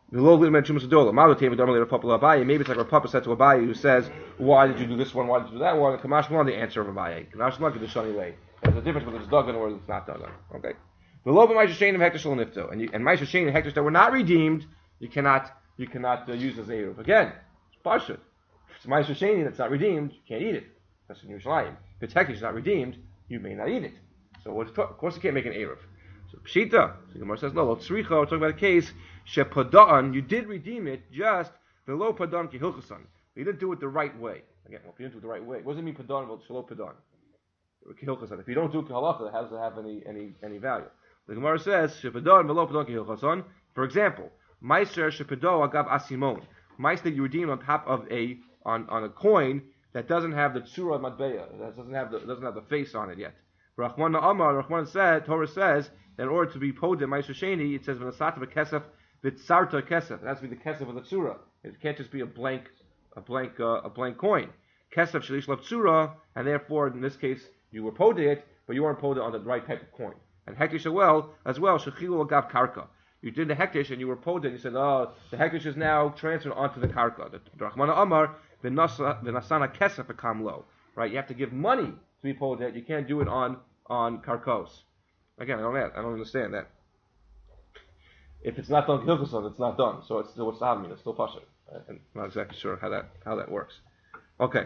Maybe it's like Rav Papa said to Abaye, who says, why did you do this one, why did you do that one? Kamash Malon, the answer of Abaye. Kamash Malon, the Shani Lay. There's a difference whether it's dug in or it's not dug in. Okay? The lobe Maisha Shein of Hektar Shalonifto. And Maisha Shein and Hektar that were not redeemed, you cannot use as Eruv. Again, it's Pashut. If it's Maisha Shein that's not redeemed, you can't eat it. That's in Yerushalayim. If it's Hektar not redeemed, you may not eat it. So of course you can't make an Eruv. So Pshita, so Gemara says, no, Tzricha, we're talking about a case, Shepada'an, you did redeem it, just the lo Padan ki hilchasan. You didn't do it the right way. Again, if you didn't do it the right way, what does it mean Padan, but Shalo Padan? If you don't do Halacha, how does it have any value? The Gemara says, Shepadan, velo Padan ki hilchasan. For example, Meiser Shepado agav asimon. Meiser that you redeem on top of on a coin that doesn't have the Tzura Matbeya, that doesn't have the face on it yet. Rahman Amar, Rahman said, Torah says, that in order to be poded Ma'aser Sheni, it says v'nasata v'kesef v'tzarta kesef. It has to be the kesef of the tzura. It can't just be a blank coin. Kesef shelish lav tzura, and therefore in this case you were poded it, but you weren't poded on the right type of coin. And hektish as well shechilu agav karka. You did the hektish and you were poded, and you said, oh, the hektish is now transferred onto the karka. The Rahman Amar v'nasana kesef v'kamlo. Right, you have to give money to be poded. You can't do it on karkos. Again, I don't understand that. If it's not done Hilchos, it's not done. So it's still what's happening. It's still Pasha. I'm not exactly sure how that works. Okay.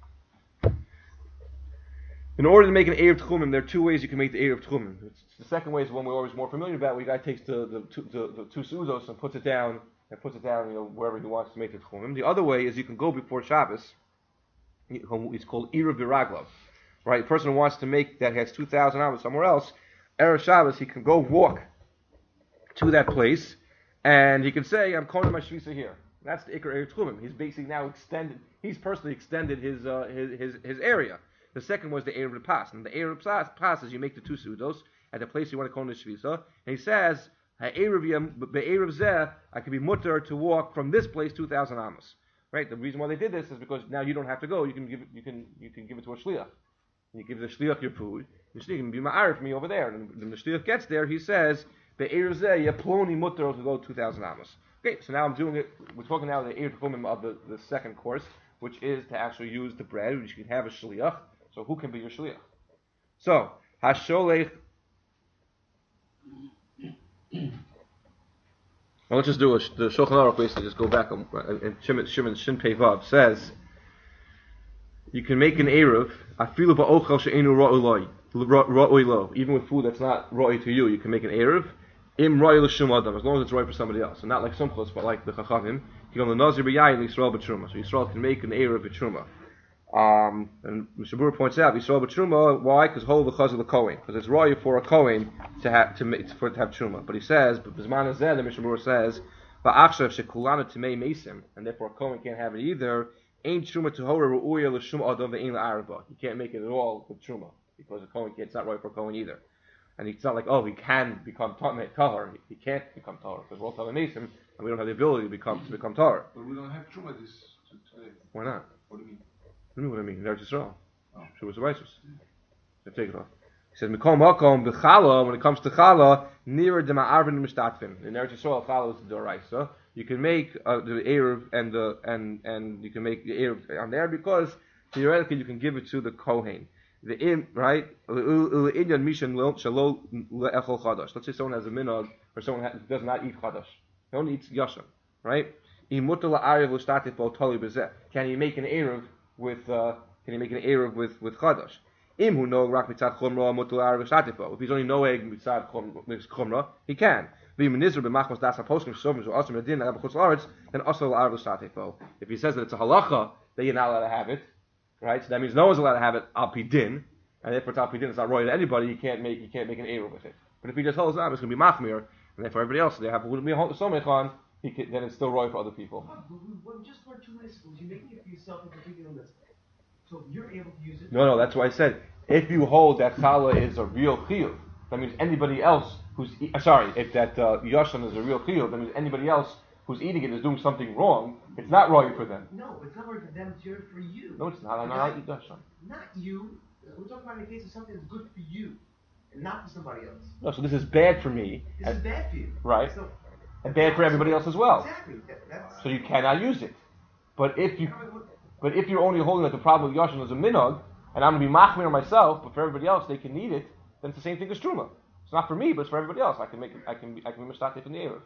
In order to make an Erev Tchumim, there are two ways you can make the Erev Tchumim. The second way is the one we're always more familiar about, where the guy takes the two sudos and puts it down, wherever he wants to make the Tchumim. The other way is you can go before Shabbos. It's called Erev Biraglov. Right? A person who wants to make that has 2,000 hours somewhere else, Erev Shabbos, he can go walk to that place, and he can say, I'm calling my shvisa here. That's the Iker Erev Tchumim. He's basically now he's personally extended his area. The second was the Erev Pas. And the Erev Pas is you make the two sudos at the place you want to call the shvisa, and he says, Erev Zeh, I can be mutter to walk from this place 2,000 amos. Right? The reason why they did this is because now you don't have to go. You can give it to a shliach. You give the shliach your food. The shliach can be ma'arif for me over there. And when the shliach gets there, he says, "Be'erev zeh yaploni mutter to go 2,000 amos." Okay, so now I'm doing it. We're talking now the erev tchumim of the second course, which is to actually use the bread, which you can have a shliach. So who can be your shliach? So hasholech. Well, let's just do the Shulchan Aruch basically. Just go back and Shimon Shin Pei Vav says. You can make an eruv, afilu ba'ochel she'enu ra'oi lo. Even with food that's not ra'oi to you, you can make an eruv. Im ra'oi l'shum adam, as long as it's ra'oi for somebody else. So not like Sumchos, but like the Chachamim. You can the Nazir b'yayin l'Yisrael b'truma. So Yisrael can make an eruv b'truma. And Mishabur points out Yisrael b'truma. Why? Because whole v'chaz of the Kohen. Because it's ra'oi for a Kohen to have truma. But he says, but B'zman hazeh, the Mishabur says, ba'achshav shekulana t'mei mesim, and therefore a Kohen can't have it either. Ain't truma tahora ru'uya l'shum adam ve'in la'arba. You can't make it at all with truma because it's not right for a Kohen either. And it's not like he can become tahor. He can't become tahor because we're all talking mason and we don't have the ability to become tahor. But we don't have truma this today. Why not? What do you mean? What do I mean? In Eretz Yisrael, Shavuos Vaysos. Take it off. He says Mikol Makom b'chala. When it comes to chala, nearer the ma'arvin mishtatfin. In Eretz Yisrael, chala is the doraisa. You can make the eruv and you can make the eruv on there because theoretically you can give it to the kohen. The right. Let's say someone has a minhag or someone does not eat chadash. He only eats yasham. Right. Can he make an eruv with chadash? If he's only noeg mitzad chumra, he can. Then if he says that it's a halacha that you're not allowed to have it, right? So that means no one's allowed to have it al pi din, and therefore it's al pi din, it's not roy to anybody. You can't make an eruv with it. But if he just holds up, it's going to be machmir, and therefore everybody else they have wouldn't be a somech on. Then it's still roy for other people. Well, just learn two principles. You're making it for yourself and completely on this. So if you're able to use it. No, that's why I said if you hold that challah is a real chiyuv, that means anybody else if that yashan is a real chiyuv, that means anybody else who's eating it is doing something wrong. It's not roy for them. No, it's not roy for them. It's for you. No, it's not. I'm not eat yashan. Not you. We're talking about in the case of something that's good for you, and not for somebody else. No, so this is bad for me. This is bad for you. Right. So, and bad for everybody else as well. Exactly. That's So you cannot use it. But if you're only holding that the problem with Yashin is a minog, and I'm going to be machmir myself, but for everybody else they can eat it, then it's the same thing as truma. It's not for me, but it's for everybody else. I can be mishtatif in the eruv.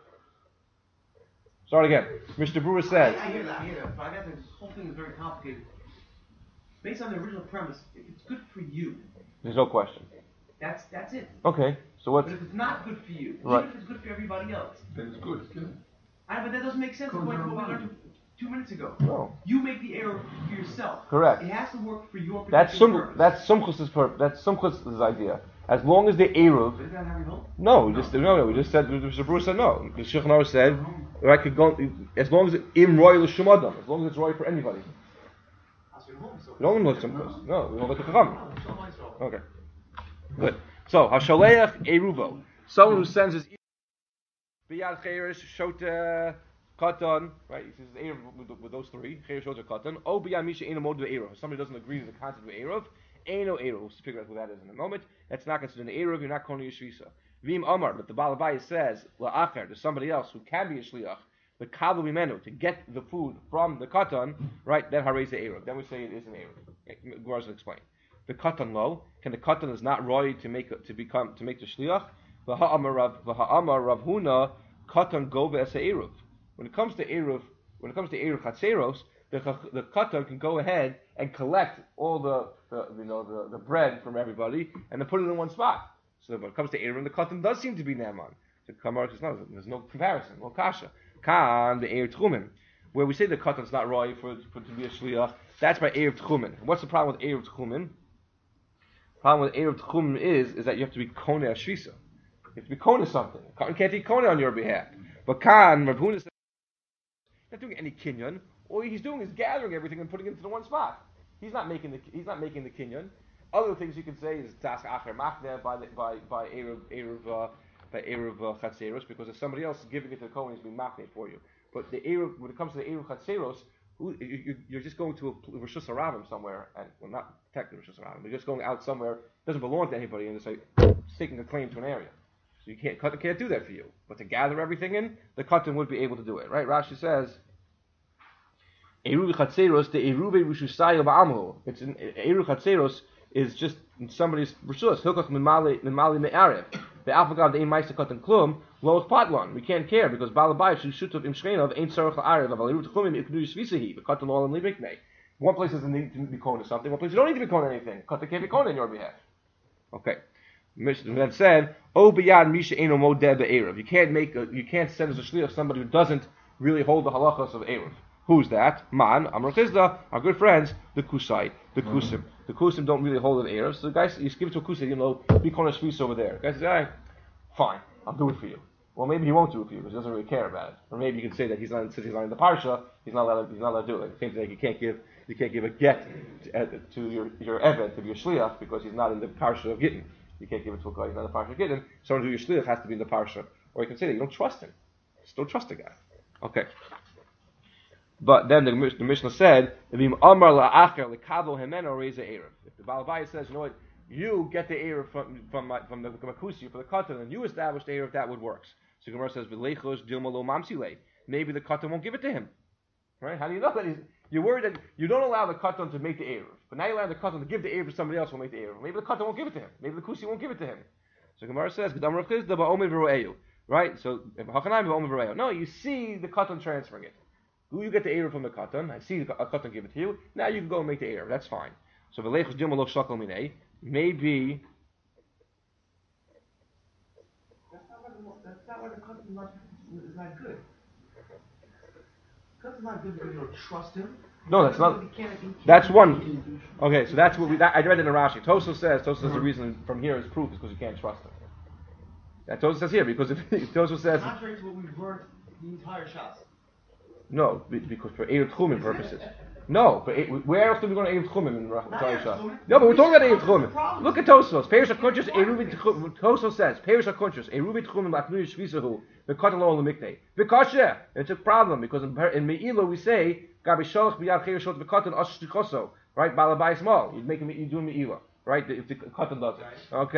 Start again. Mr. Brewer says. I hear that. But I guess this whole thing is very complicated. Based on the original premise, if it's good for you, There's no question. that's it. Okay. So what's But if it's not good for you, Right. even if it's good for everybody else, Then it's good. Yeah. but that doesn't make sense according to what we learned 2 minutes ago. no? You make the error for yourself. Correct. It has to work for your That's particular purpose. That's Sumchus's idea. As long as the eruv. Is that how we hold? No, we just said. Mr. Brewer said no. The Shulchan Aruch said, I could go as long as im royal l'shum adam, as long as it's royal for anybody. We don't look Sumchus. No, we don't look at Chacham. Okay. Good. So Hashaleach Eruvo, someone who sends his Biyad Cheirish Shota Katan, right? He says Eruv with those three, Cheirish Shota Katan. O Biyad Misha Eno Mod Eruv. Somebody doesn't agree with the concept of Eruv. Eno Eruv. We'll figure out who that is in a moment. That's not considered an Eruv. You're not calling a Shvisa. Vim Amar, but the Baal Abayis says La'acher to somebody else who can be a Shliach. The Kavu Mimenu to get the food from the Katan, right? Then Harayz the Eruv. Then we say it is an Eruv. Gemara will explain. The Katan lo, can the Katan is not roy to make the Shliach? V'ha'amar Rav Huna Katan go ve'esa Eruv. When it comes to Eruv Chatzeros, the Katan can go ahead and collect all the bread from everybody and then put it in one spot. So when it comes to Eruv, the Katan does seem to be Naaman. So Kamar says no, there's no comparison, no kasha. Kan the Eruv Tchumen, where we say the Katan's not roy for to be a Shliach, that's by Eruv Tchumen. What's the problem with Eruv Tchumen? Problem with Eruv Tchumen is that you have to be Koneh Ashvisa. You have to be Koneh something. You can't be Koneh on your behalf. But Kan, Rav Huna says, he's not doing any kinyan. All he's doing is gathering everything and putting it into the one spot. He's not making the kinyan. Other things you can say is Tas Acher Machne by Eruv Chatzeros, because if somebody else is giving it to the Kohen, he's being Machne for you. But the Eruv, when it comes to the Eruv Chatzeros, you're just going to a Rosh Hashanah somewhere, and well, not technically Rosh Hashanah, but you're just going out somewhere, it doesn't belong to anybody, and it's like taking a claim to an area. So you can't do that for you. But to gather everything in, the Katan would be able to do it, right? Rashi says, Eruv Chatzeros, the Eruv Rishusayel Ba'amhu. It's an Eruv Chatzeros is just in somebody's Rishus. Hilkach Mimali Me'arev. The Alphagav, the Ein Meister Katan Klum, Loach Patlon. We can't care because Balabai, Shutov Im Shreinav, Ein Sarach La'arev, Aval Eruv Tchumim, Iknu Yisvisahi, the Katan Lolam Libikne. One place doesn't need to be Kona something, one place you don't need to be Kona anything. Katan can't be Kona on your behalf. Okay. That said, O Biyad Misha Eno Modeh Be'erev. You can't send as a shliach somebody who doesn't really hold the halachas of Erev. Who's that? Man, Amar Chizda, our good friends, the Kusai, the Kusim. The Kusim don't really hold an Erev, so the guys, you give it to a Kusai, be Kona Shvis over there. The guy says, fine, I'll do it for you. Well, maybe he won't do it for you because he doesn't really care about it. Or maybe you can say that since he's not in the parsha, he's not allowed to do it. Like, same thing, you can't give a get to your Evet, to your shliach, because he's not in the parsha of Gittin. You can't give it to a guy who's not in the parsha of Gittin. Someone who your shliach has to be in the parsha. Or you can say that you don't trust him. Just don't trust the guy. Okay. But then the Mishnah said, if the Baal Abayis says, you know what, you get the Erev from the Makusi, for the Katan, and you establish the Erev, that would work. So Gemara says, maybe the Katan won't give it to him. Right? How do you know that? You're worried that you don't allow the Katan to make the Erev, but now you allow the Katan to give the Erev to somebody else who will make the Erev. Maybe the Katan won't give it to him. Maybe the Kusi won't give it to him. So Gemara says, right? So, no, you see the Katan transferring it. You get the Erev from the Katan. I see the Katan give it to you. Now you can go and make the Erev. That's fine. So maybe. That's not why the Katan's is not good. Katan's not good because you don't trust him. No, that's not. That's one. Okay, so that's what I read in the Rashi. Tosfos says the reason from here is proof is because you can't trust him. That Tosfos says here because if Tosfos says contrary to what we've learned the entire Shas. No, because for Erev Tchumim purposes. No, but where else do we go to Erev Tchumim in Rosh Hashanah? No, but we're talking about Erev Tchumim. Look at Tosfos. Perish HaKunchos, Eruv Tchumim. Tosfos says, Perish HaKunchos, Eruv Tchumim, Lachnu Yishvisahu, V'katan Lo L'miknei. V'kashe. It's a problem, because in Me'ilo we say, Gabi Sholach B'yad Chereshot V'katan Ash Shtichoso. Right? Baal Abayis Mal. You do Me'ilo. Right? If the Katan does it. Okay?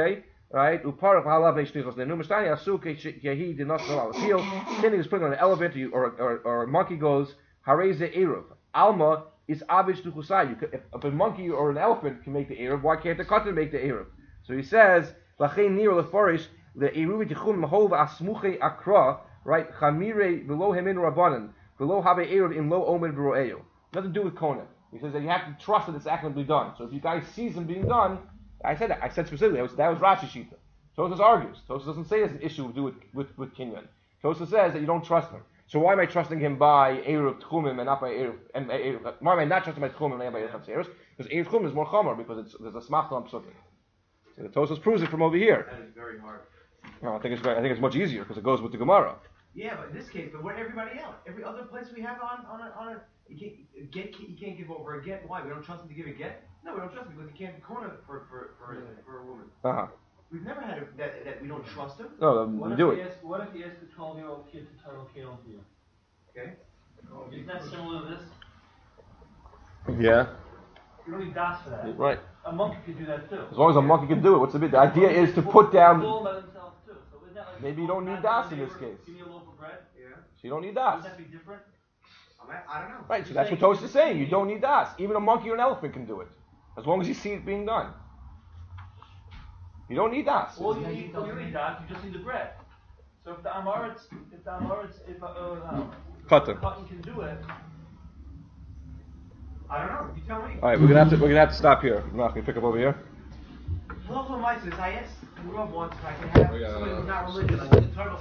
right? Uparach halav neishtichos nenu mishtani asu kehi did not know appeal. Kenny is putting on an elephant, or a monkey goes hareze eruv. Alma is abish to chusay. If a monkey or an elephant can make the eruv, why can't the katan make the eruv? So he says lachein nir lefarish the eruv tichum mahov asmuche akra, right? Chamire below hemin rabbanan below have eruv in lo omen b'ro'eyu. Nothing to do with Kohen. He says that you have to trust that it's actively done. So if you guys sees them being done, I said specifically, that was Rashi Shita. Tosos argues. Tosos doesn't say it's an issue to do with Kinyan. Tosos says that you don't trust him. So why am I trusting him by Eruv Tchumim and not by Eruv? And why am I not trusting by Tchumim and not by Eruv Tzeres? Because Eruv Tchumim is more Chomer, because there's a Smachta on Psukim. So the Tosos proves it from over here. That is very hard. No, I think it's much easier because it goes with the Gemara. Yeah, but in this case, but where everybody else, every other place we have on a you can't give over a get. Why? We don't trust him to give a get? No, we don't trust him because he can't be cornered for a woman. We've never had that we don't trust him. No, we do it. What if he asks the 12-year-old kid to title Caleb to you? Okay. Isn't that similar to this? Yeah. You don't need das for that. Right. A monkey could do that too. As long as a monkey can do it, what's the big? The idea is to put down. By themselves too. So isn't that like Maybe you don't need das in this case. Give me a loaf of bread. Yeah. So you don't need das. Wouldn't that be different? I don't know. Right, so that's what Tosh is saying. You don't need das. Even a monkey or an elephant can do it, as long as you see it being done. You don't need das. Well, you need das. You just need the bread. So if the Amaretz, Katan. Katan can do it. I don't know. You tell me. All right, we're gonna have to stop here. We're not gonna pick up over here. Hello, Meises. I asked Rob once if I could have somebody who's not religious.